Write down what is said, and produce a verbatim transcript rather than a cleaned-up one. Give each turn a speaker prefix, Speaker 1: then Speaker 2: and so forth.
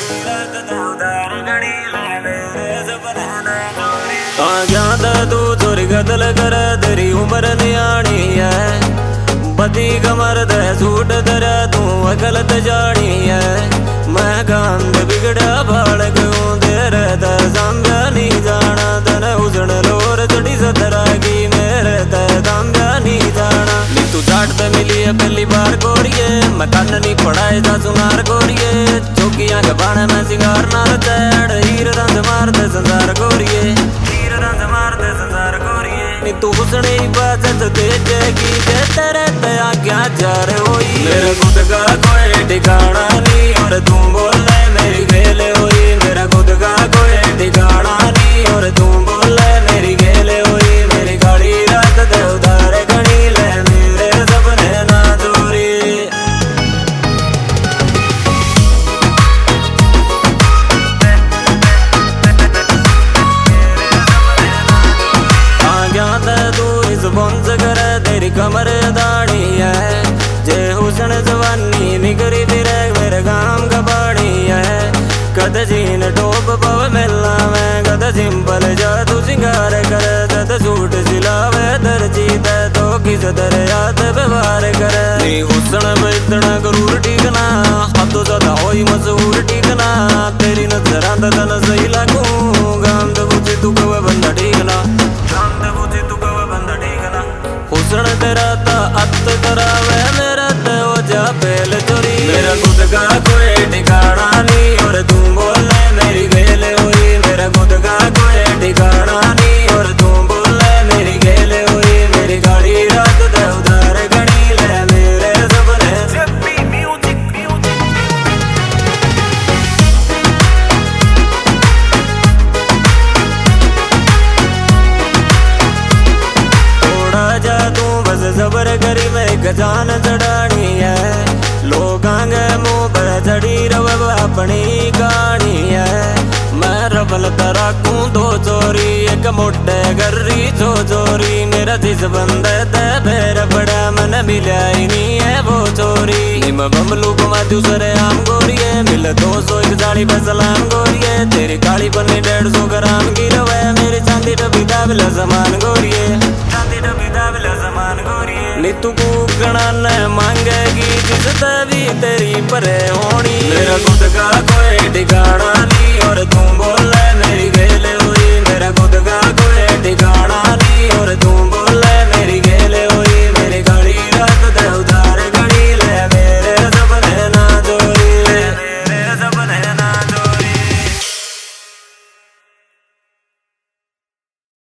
Speaker 1: तू चोरी कतल कर तेरी उम्र न्याणी है पति कमर दे सूट तेरा तू गलत जानी है मैं कांद बिगड़ा बालक हूँ तेरे ते सामया नहीं जाना तने उजड़ लोर चढ़ी सतरा की मेरे ते सामया नहीं जाना नी तू चाट ते मिली है पहली बार गोरिये मैं कन्न नहीं पढ़ाए जा सुनार गोरिये चौकियां के बाणे में सिंगार नार चढ़ हीर रंग मार दे संसार गोरिये हीर रंग मार दे संसार गोरिये नी तू हुसने इबादत दे जाएगी जे तेरे ते आज्ञा जार होई मेरे खुद का कोई ठिकाना नहीं और तू बोले मेरी गेले हुई मेरा खुद का कोई ठिकाना नहीं और तू बोले मेरी गेले हुई मेरी गाड़ी रात दे उधार गणी ले मेरे सपने ना चोरी तू इस बंस कर तेरी कमर दाढ़ी है जे हुसन जवानी निकरी फिरे मेरे गांव का बाड़ी है कद जीन टोप पव मिलना मैं कद सिंपल जा तू सिंगार कर जद सूट सिलावे दर्जी दे तो किस दरियात व्यवहार कर नी हुसन में इतना गरूर टिकना हद ज्यादा होई मशहूर टिकना तेरी नजर आंदा तन सही लागू गांव दे बुझे तू कवे बंदा टिकना गांव दे बुझे तू कवे बंदा टिकना हुसन तेरा ता अत करावे मेरा ते हो जा पहले चोरी मेरा खुद का कोई ठिकाना नहीं और तू बोले मेरी गेले हुई मेरा खुद का कोई ठिकाना नहीं और तू बोले मेरी गेले हुई मेरी गाड़ी रात दे उधार गणी ले मेरे सपने थोड़ा जा तू बस सबर करी मैं गजान चढ़ानी है लोग आगे मुंह पर चढ़ी रव अपनी कहानी है मैं रबल तराकू दो चोरी एक मोटे गर्री चो चोरी मेरा जिस बंदे ते फेर बड़ा मन मिला ही नहीं है वो चोरी निम बमलू को माध्यू सरे आम गोरिये मिल दो सौ एक साड़ी पे सलाम गोरिये तेरी काली पन्नी डेढ़ सौ ग्राम की रवे मेरी चांदी डबी दाबिला समान गोरिये चांदी डबी दाबिला समान गोरिये नी तू कूकना न मांगेगी जिस भी तेरी परे होनी मेरा खुद का कोई ठिकाना